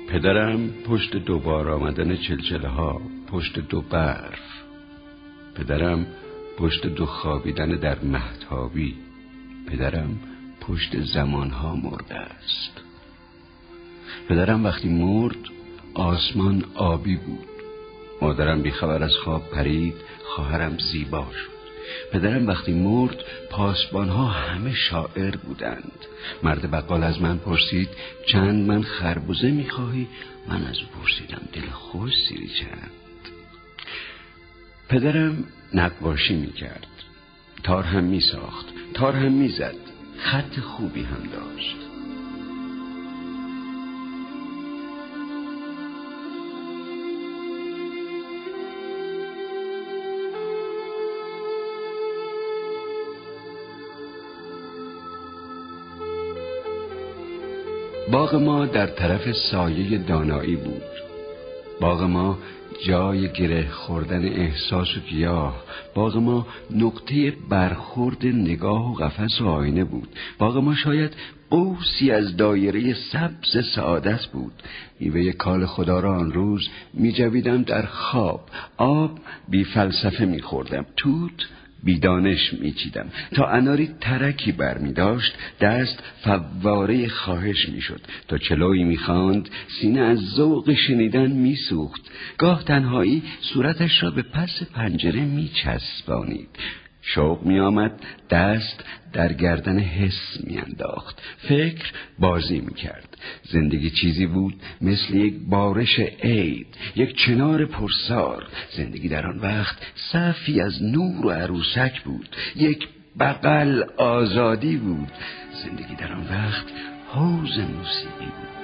پدرم پشت دو بار آمدن چلچله ها، پشت دو برف. پدرم پشت دو خوابیدن در مهتابی. پدرم پشت زمانها مرده است. پدرم وقتی مرد آسمان آبی بود. مادرم بیخبر از خواب پرید، خواهرم زیبا شد. پدرم وقتی مرد پاسبانها همه شاعر بودند. مرد بقال از من پرسید چند من خربوزه میخواهی؟ من از او پرسیدم دل خوش سیری چند. پدرم نقاشی میکرد، تار هم میساخت، تار هم میزد، خط خوبی هم داشت. باغ ما در طرف سایه دانایی بود. باغ ما جای گره خوردن احساس و گیاه. باغ ما نقطه برخورد نگاه و قفس و آینه بود. باغ ما شاید قوسی از دایره سبز سعادت بود. میوه کال خدا را آن روز می جویدم در خواب. آب بی فلسفه می خوردم، توت بیدانش میچیدم. تا اناری ترکی بر می داشت دست فواره خواهش می شد. تا چلویی می خواند سینه از ذوق شنیدن می سوخت. گاه تنهایی صورتش را به پس پنجره می چسبانید. شوق می آمد دست در گردن حس می انداخت. فکر بازی می کرد. زندگی چیزی بود مثل یک بارش عید، یک چنار پرسار. زندگی در آن وقت صفی از نور و عروسک بود. یک بغل آزادی بود. زندگی در آن وقت حوض موسیقی بود.